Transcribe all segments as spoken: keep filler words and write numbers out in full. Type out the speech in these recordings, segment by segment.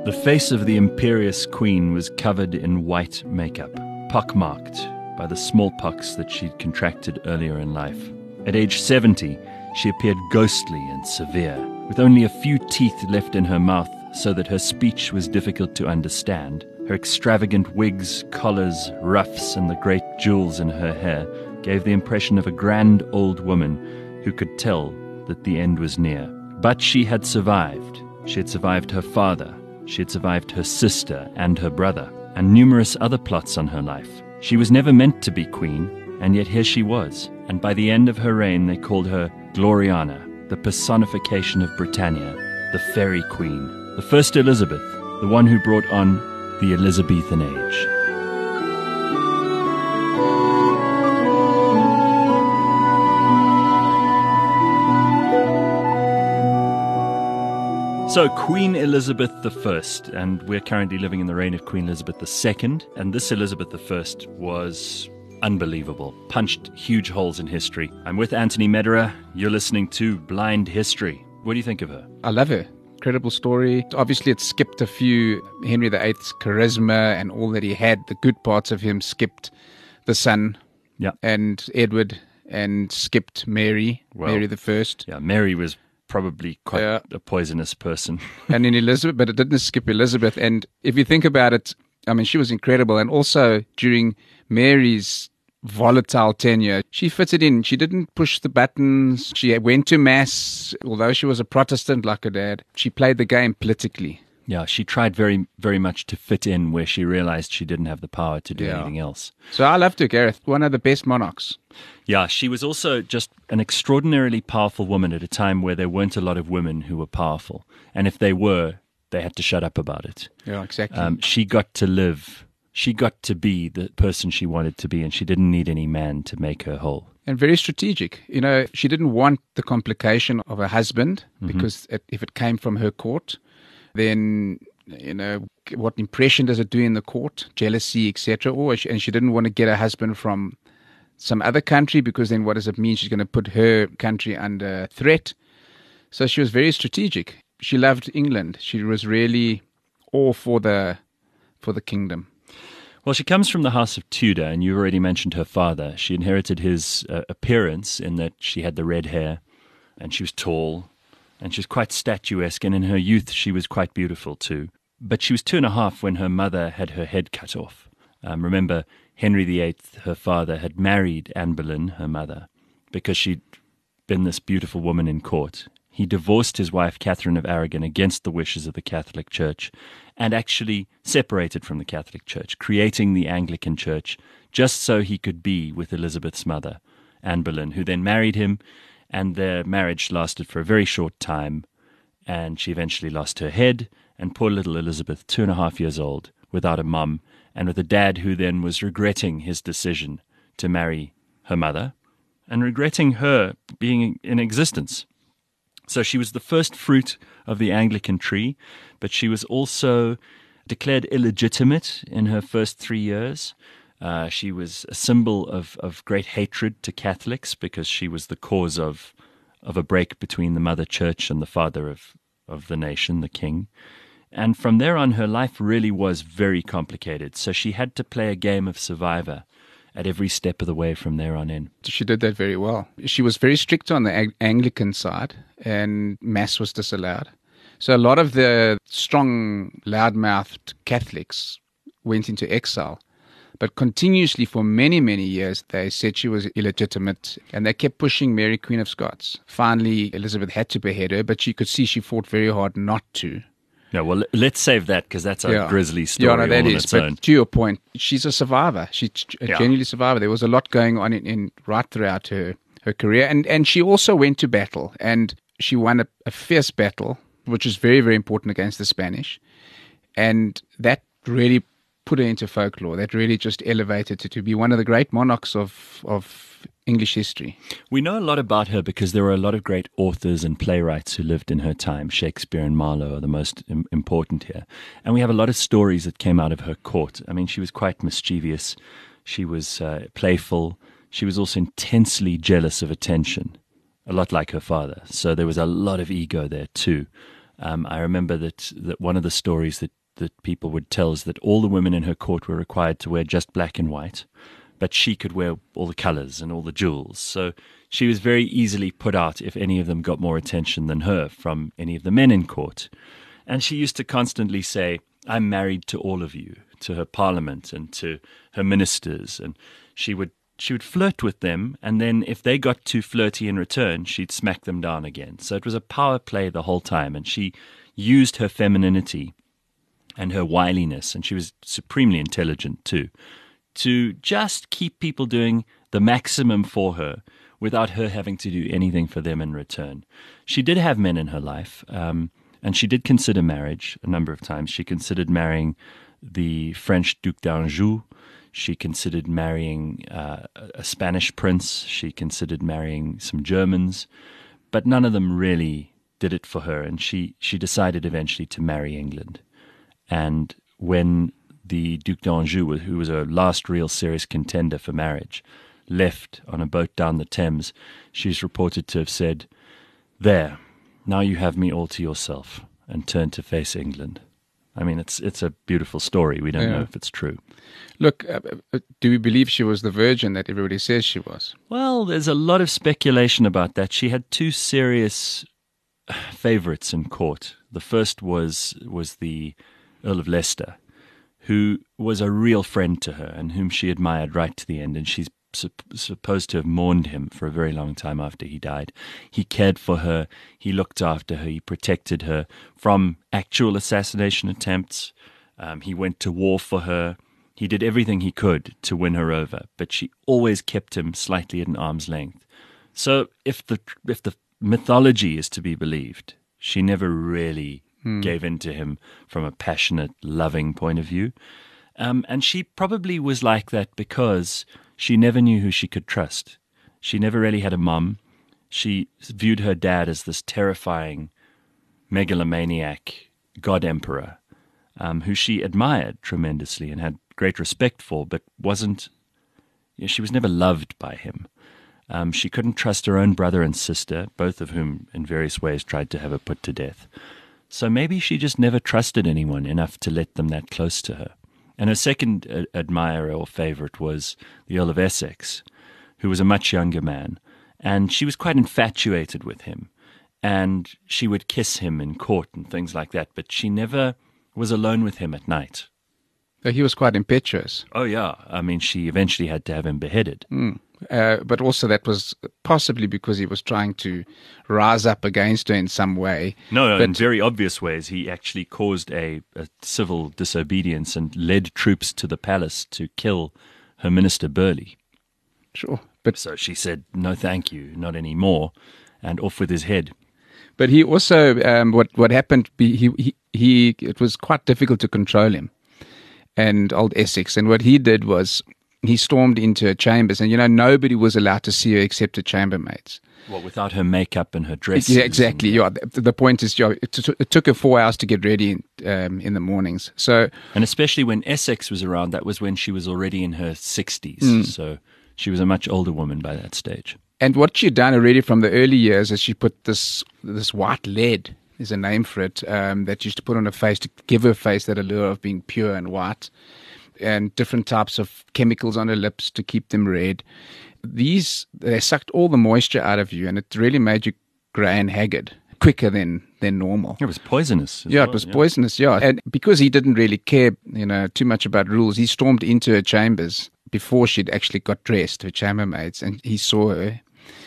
The face of the imperious queen was covered in white makeup, pockmarked by the smallpox that she'd contracted earlier in life. At age seventy, she appeared ghostly and severe, with only a few teeth left in her mouth so that her speech was difficult to understand. Her extravagant wigs, collars, ruffs, and the great jewels in her hair gave the impression of a grand old woman who could tell that the end was near. But she had survived. She had survived her father. She had survived her sister and her brother, and numerous other plots on her life. She was never meant to be queen, and yet here she was. And by the end of her reign, they called her Gloriana, the personification of Britannia, the fairy queen, the first Elizabeth, the one who brought on the Elizabethan age. So, Queen Elizabeth the First, and we're currently living in the reign of Queen Elizabeth the Second, and this Elizabeth the First was unbelievable, punched huge holes in history. I'm with Anthony Mederer. You're listening to Blind History. What do you think of her? I love her. Incredible story. Obviously, it skipped a few. Henry the Eighth's charisma and all that he had, the good parts of him skipped the son Yeah. and Edward, and skipped Mary, Well, Mary the First. Yeah, Mary was probably quite Yeah. a poisonous person. And in Elizabeth, but it didn't skip Elizabeth. And if you think about it, I mean, she was incredible. And also during Mary's volatile tenure, she fitted in. She didn't push the buttons. She went to mass. Although she was a Protestant like her dad, she played the game politically. Yeah, she tried very, very much to fit in where she realized she didn't have the power to do Yeah. anything else. So I loved her, Gareth. One of the best monarchs. Yeah, she was also just an extraordinarily powerful woman at a time where there weren't a lot of women who were powerful. And if they were, they had to shut up about it. Yeah, exactly. Um, she got to live. She got to be the person she wanted to be, and she didn't need any man to make her whole. And very strategic. You know, she didn't want the complication of her husband, Mm-hmm. because it, if it came from her court, then, you know, what impression does it do in the court? Jealousy, et cetera. Or she, and she didn't want to get her husband from some other country, because then what does it mean? She's going to put her country under threat. So she was very strategic. She loved England. She was really all for the for the kingdom. Well, she comes from the House of Tudor, and you already mentioned her father. She inherited his uh, appearance in that she had the red hair, and she was tall, and she was quite statuesque, and in her youth she was quite beautiful too. But she was two and a half when her mother had her head cut off. Um, remember, Henry the Eighth, her father, had married Anne Boleyn, her mother, because she'd been this beautiful woman in court. He divorced his wife, Catherine of Aragon, against the wishes of the Catholic Church, and actually separated from the Catholic Church, creating the Anglican Church, just so he could be with Elizabeth's mother, Anne Boleyn, who then married him, and their marriage lasted for a very short time, and she eventually lost her head, and poor little Elizabeth, two and a half years old, without a mum, and with a dad who then was regretting his decision to marry her mother, and regretting her being in existence. So she was the first fruit of the Anglican tree, but she was also declared illegitimate in her first three years. Uh, she was a symbol of, of great hatred to Catholics, because she was the cause of of a break between the mother church and the father of, of the nation, the king. And from there on, her life really was very complicated. So she had to play a game of survivor at every step of the way from there on in. She did that very well. She was very strict on the Ang- Anglican side, and mass was disallowed. So a lot of the strong, loudmouthed Catholics went into exile. But continuously for many, many years, they said she was illegitimate, and they kept pushing Mary, Queen of Scots. Finally, Elizabeth had to behead her, but you could see she fought very hard not to. No, well, let's save that, because that's a Yeah. grisly story Yeah, no, that all on is. its But own. to your point, she's a survivor. She's a Yeah. genuinely survivor. There was a lot going on in, in right throughout her, her career. And, and she also went to battle, and she won a, a fierce battle, which is very, very important against the Spanish. And that really put her into folklore. That really just elevated her to be one of the great monarchs of, of English history. We know a lot about her because there were a lot of great authors and playwrights who lived in her time. Shakespeare and Marlowe are the most im- important here. And we have a lot of stories that came out of her court. I mean, she was quite mischievous. She was uh, playful. She was also intensely jealous of attention, a lot like her father. So there was a lot of ego there too. Um, I remember that, that one of the stories that, that people would tell is that all the women in her court were required to wear just black and white, but she could wear all the colors and all the jewels. So she was very easily put out if any of them got more attention than her from any of the men in court. And she used to constantly say, "I'm married to all of you," to her parliament and to her ministers. And she would she would flirt with them, and then if they got too flirty in return, she'd smack them down again. So it was a power play the whole time, and she used her femininity and her wiliness, and she was supremely intelligent too, to just keep people doing the maximum for her without her having to do anything for them in return. She did have men in her life, um, and she did consider marriage a number of times. She considered marrying the French Duc d'Anjou. She considered marrying uh, a Spanish prince. She considered marrying some Germans, but none of them really did it for her, and she, she decided eventually to marry England. And when the Duc d'Anjou, who was her last real serious contender for marriage, left on a boat down the Thames, she's reported to have said, "There, now you have me all to yourself," and turned to face England. I mean, it's it's a beautiful story. We don't Yeah. know if it's true. Look, uh, uh, do we believe she was the virgin that everybody says she was? Well, there's a lot of speculation about that. She had two serious favorites in court. The first was was the Earl of Leicester, who was a real friend to her and whom she admired right to the end, and she's sup- supposed to have mourned him for a very long time after he died. He cared for her, he looked after her, he protected her from actual assassination attempts. Um, he went to war for her. He did everything he could to win her over, but she always kept him slightly at an arm's length. So if the if the mythology is to be believed, she never really hmm. gave in to him from a passionate, loving point of view. Um, and she probably was like that because she never knew who she could trust. She never really had a mum. She viewed her dad as this terrifying megalomaniac god emperor, um, who she admired tremendously and had great respect for, but wasn't, you know, she was never loved by him. Um, she couldn't trust her own brother and sister, both of whom in various ways tried to have her put to death. So maybe she just never trusted anyone enough to let them that close to her. And her second uh, admirer or favorite was the Earl of Essex, who was a much younger man, and she was quite infatuated with him, and she would kiss him in court and things like that, but she never was alone with him at night. So he was quite impetuous. Oh, yeah. I mean, she eventually had to have him beheaded. Mm. Uh, but also that was possibly because he was trying to rise up against her in some way. No, no but, in very obvious ways. He actually caused a, a civil disobedience and led troops to the palace to kill her minister Burghley. Sure. But so she said, "No, thank you, not anymore," and off with his head. But he also, um, what what happened, he, he he it was quite difficult to control him, and old Essex. And what he did was he stormed into her chambers, and you know nobody was allowed to see her except her chambermaids. Well, without her makeup and her dresses. Yeah, exactly. And, yeah, the, the point is, yeah, it, t- it took her four hours to get ready in, um, in the mornings. So, and especially when Essex was around, that was when she was already in her sixties. Mm. So she was a much older woman by that stage. And what she'd done already from the early years is she put this this white lead, is a name for it, um, that she used to put on her face to give her face that allure of being pure and white, and different types of chemicals on her lips to keep them red. These, they sucked all the moisture out of you, and it really made you grey and haggard quicker than, than normal. It was poisonous. Yeah, well, it was yeah. poisonous, yeah. And because he didn't really care, you know, too much about rules, he stormed into her chambers before she'd actually got dressed, her chambermaids, and he saw her.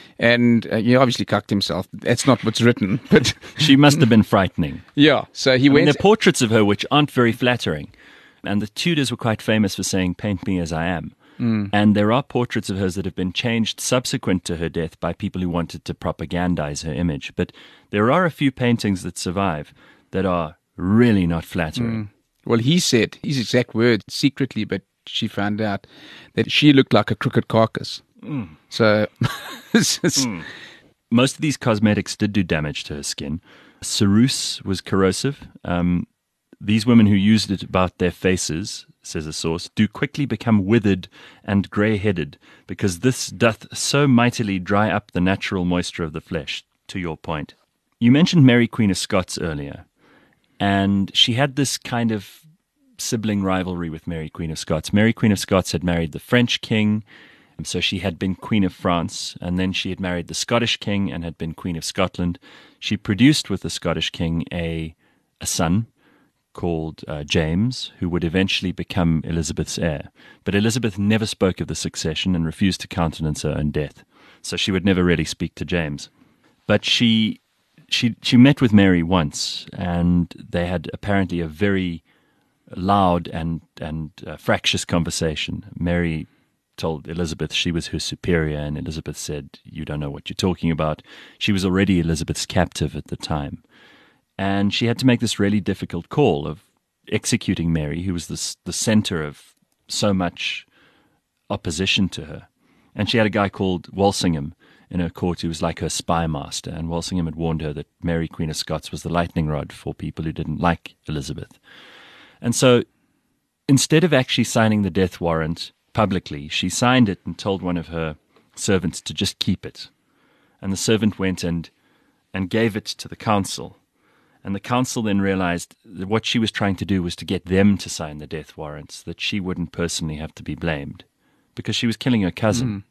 And uh, he obviously cucked himself. That's not what's written, but she must have been frightening. Yeah, so he I went. mean, there are portraits of her which aren't very flattering, and the Tudors were quite famous for saying, "Paint me as I am." Mm. And there are portraits of hers that have been changed subsequent to her death by people who wanted to propagandize her image. But there are a few paintings that survive that are really not flattering. Mm. Well, he said his exact words secretly, but she found out that she looked like a crooked carcass. Mm. So, mm. Most of these cosmetics did do damage to her skin. Ceruse was corrosive. Um, these women who used it about their faces, says a source, do quickly become withered and grey-headed, because this doth so mightily dry up the natural moisture of the flesh, to your point. You mentioned Mary Queen of Scots earlier. And she had this kind of sibling rivalry with Mary, Queen of Scots. Mary, Queen of Scots had married the French king, so she had been Queen of France, and then she had married the Scottish king and had been Queen of Scotland. She produced with the Scottish king a, a son called uh, James, who would eventually become Elizabeth's heir. But Elizabeth never spoke of the succession and refused to countenance her own death, so she would never really speak to James. But she she she met with Mary once, and they had apparently a very loud and, and uh, fractious conversation. Mary told Elizabeth she was her superior, and Elizabeth said, "You don't know what you're talking about." She was already Elizabeth's captive at the time. And she had to make this really difficult call of executing Mary, who was the, the center of so much opposition to her. And she had a guy called Walsingham in her court who was like her spy master, and Walsingham had warned her that Mary, Queen of Scots, was the lightning rod for people who didn't like Elizabeth. And so instead of actually signing the death warrant publicly, she signed it and told one of her servants to just keep it. And the servant went and and gave it to the council. And the council then realized that what she was trying to do was to get them to sign the death warrants, that she wouldn't personally have to be blamed, because she was killing her cousin. Mm.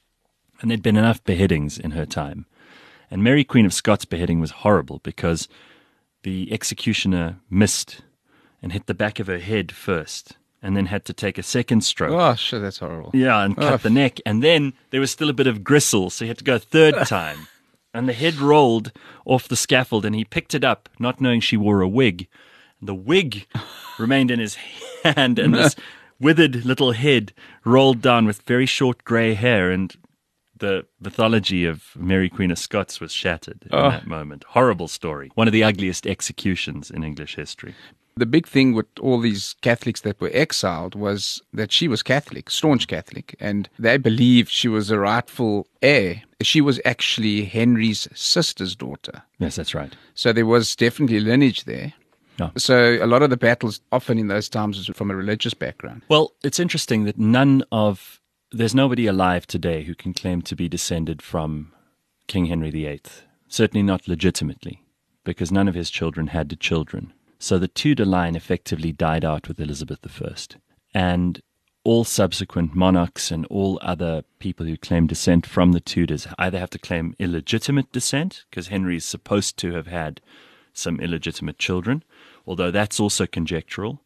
And there'd been enough beheadings in her time. And Mary, Queen of Scots' beheading was horrible because the executioner missed and hit the back of her head first, and then had to take a second stroke. Oh, sure, that's horrible. Yeah, and cut oh. the neck. And then there was still a bit of gristle, so he had to go a third time. And the head rolled off the scaffold, and he picked it up, not knowing she wore a wig. And the wig remained in his hand, and this withered little head rolled down with very short grey hair, and the mythology of Mary, Queen of Scots was shattered in oh. that moment. Horrible story. One of the ugliest executions in English history. The big thing with all these Catholics that were exiled was that she was Catholic, staunch Catholic, and they believed she was a rightful heir. She was actually Henry's sister's daughter. Yes, that's right. So there was definitely lineage there. Oh. So a lot of the battles, often in those times, was from a religious background. Well, it's interesting that none of, there's nobody alive today who can claim to be descended from King Henry the Eighth. Certainly not legitimately, because none of his children had children. So the Tudor line effectively died out with Elizabeth the First. And all subsequent monarchs and all other people who claim descent from the Tudors either have to claim illegitimate descent, because Henry is supposed to have had some illegitimate children, although that's also conjectural,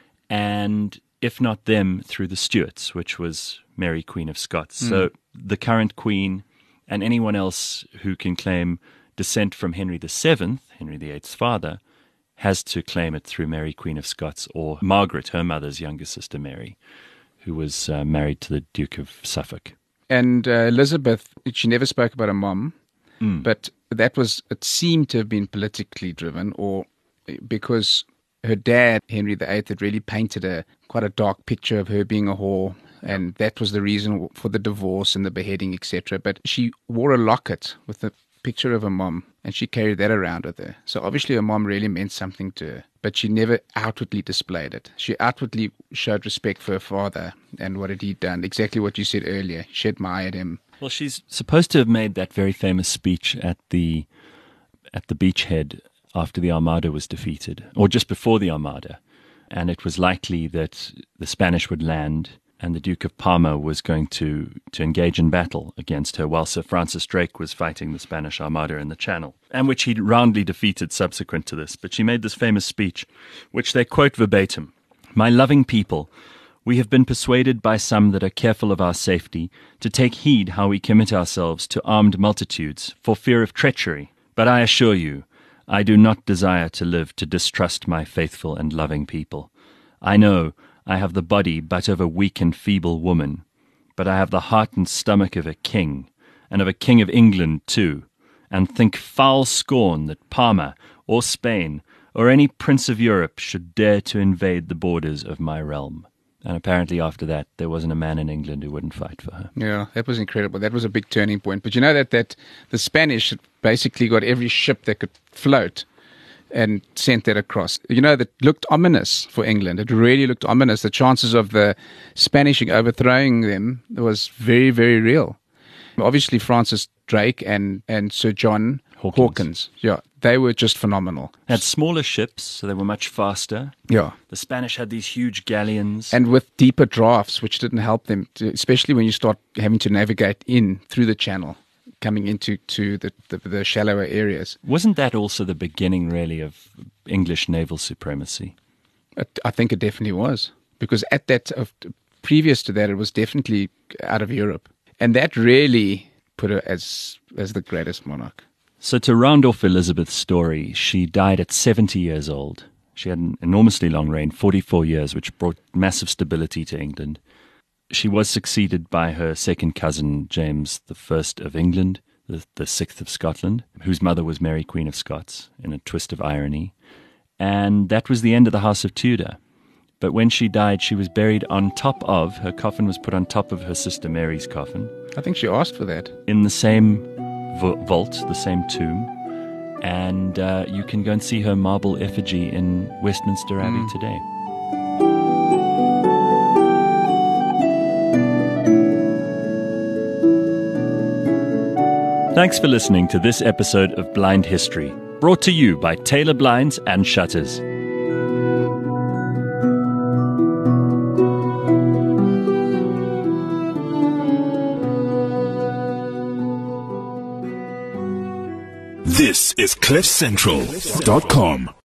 and if not them, through the Stuarts, which was Mary, Queen of Scots. Mm. So the current queen and anyone else who can claim descent from Henry the Seventh, Henry the Eighth's father, has to claim it through Mary, Queen of Scots, or Margaret, her mother's younger sister Mary, who was uh, married to the Duke of Suffolk. And uh, Elizabeth, she never spoke about her mom, mm. but that was, it seemed to have been politically driven, or because her dad, Henry the Eighth, had really painted a quite a dark picture of her being a whore, and that was the reason for the divorce and the beheading, et cetera. But she wore a locket with the picture of her mom, and she carried that around with her. So obviously her mom really meant something to her, but she never outwardly displayed it. She outwardly showed respect for her father and what had he done, exactly what you said earlier. She admired him. Well, she's supposed to have made that very famous speech at the at the beachhead after the Armada was defeated, or just before the Armada, and it was likely that the Spanish would land and the Duke of Parma was going to, to engage in battle against her while Sir Francis Drake was fighting the Spanish Armada in the Channel, and which he roundly defeated subsequent to this. But she made this famous speech, which they quote verbatim. "My loving people, we have been persuaded by some that are careful of our safety to take heed how we commit ourselves to armed multitudes for fear of treachery. But I assure you, I do not desire to live to distrust my faithful and loving people. I know I have the body but of a weak and feeble woman, but I have the heart and stomach of a king, and of a king of England too, and think foul scorn that Parma or Spain or any prince of Europe should dare to invade the borders of my realm." And apparently after that, there wasn't a man in England who wouldn't fight for her. Yeah, that was incredible. That was a big turning point. But you know that, that the Spanish basically got every ship that could float and sent that across. You know, that looked ominous for England. It really looked ominous. The chances of the Spanish overthrowing them was very, very real. Obviously, Francis Drake and, and Sir John Hawkins. Hawkins, yeah, They were just phenomenal. They had smaller ships, so they were much faster. Yeah. The Spanish had these huge galleons. And with deeper drafts, which didn't help them, to, especially when you start having to navigate in through the channel, coming into to the, the, the shallower areas. Wasn't that also the beginning, really, of English naval supremacy? I think it definitely was. Because at that, of, previous to that, it was definitely out of Europe. And that really put her as as the greatest monarch. So to round off Elizabeth's story, she died at seventy years old. She had an enormously long reign, forty-four years, which brought massive stability to England. She was succeeded by her second cousin, James the First of England, the, the Sixth of Scotland, whose mother was Mary, Queen of Scots, in a twist of irony. And that was the end of the House of Tudor. But when she died, she was buried on top of, her coffin was put on top of her sister Mary's coffin. I think she asked for that. In the same v- vault, the same tomb. And uh, you can go and see her marble effigy in Westminster Abbey mm. today. Thanks for listening to this episode of Blind History, brought to you by Taylor Blinds and Shutters. This is cliff central dot com.